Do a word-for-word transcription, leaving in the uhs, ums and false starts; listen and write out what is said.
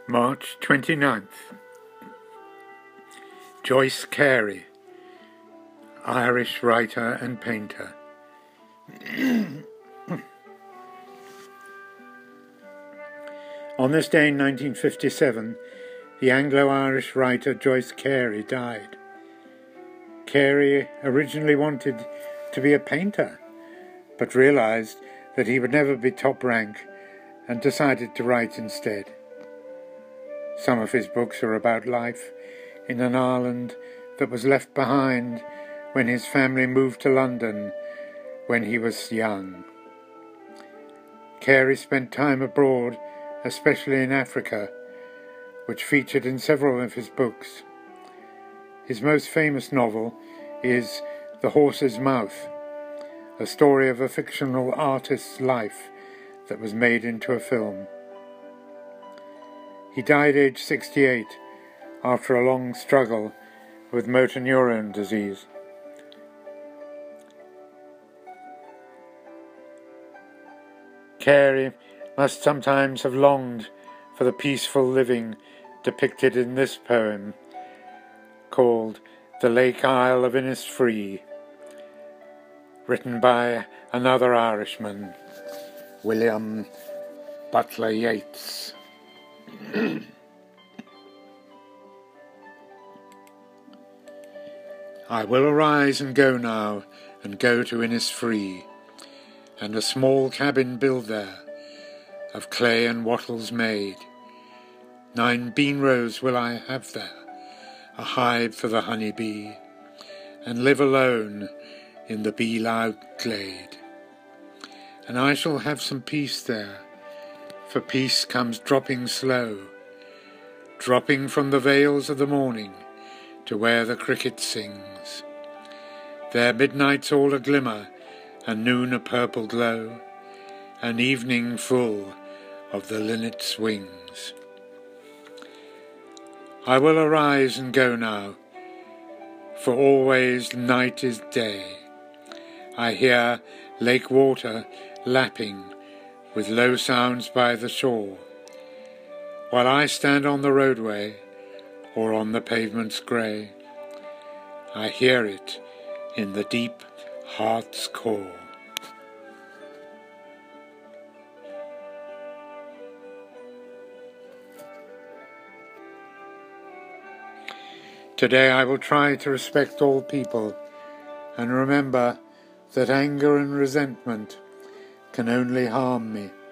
March twenty-ninth. Joyce Carey, Irish writer and painter. On this day in nineteen fifty-seven, the Anglo-Irish writer Joyce Carey died. Carey originally wanted to be a painter, but realised that he would never be top rank and decided to write instead. Some of his books are about life in an Ireland that was left behind when his family moved to London when he was young. Carey spent time abroad, especially in Africa, which featured in several of his books. His most famous novel is The Horse's Mouth, a story of a fictional artist's life that was made into a film. He died aged sixty-eight after a long struggle with motor neurone disease. Carey must sometimes have longed for the peaceful living depicted in this poem, called The Lake Isle of Innisfree, written by another Irishman, William Butler Yeats. I will arise and go now, and go to Innisfree, and a small cabin build there, of clay and wattles made. Nine bean rows will I have there, a hive for the honey bee, and live alone in the bee-loud glade. And I shall have some peace there, for peace comes dropping slow, dropping from the vales of the morning to where the cricket sings. There midnight's all a glimmer, and noon a purple glow, and evening full of the linnet's wings. I will arise and go now, for always night is day. I hear lake water lapping with low sounds by the shore, while I stand on the roadway or on the pavement's grey. I hear it in the deep heart's core. Today I will try to respect all people and remember that anger and resentment can only harm me.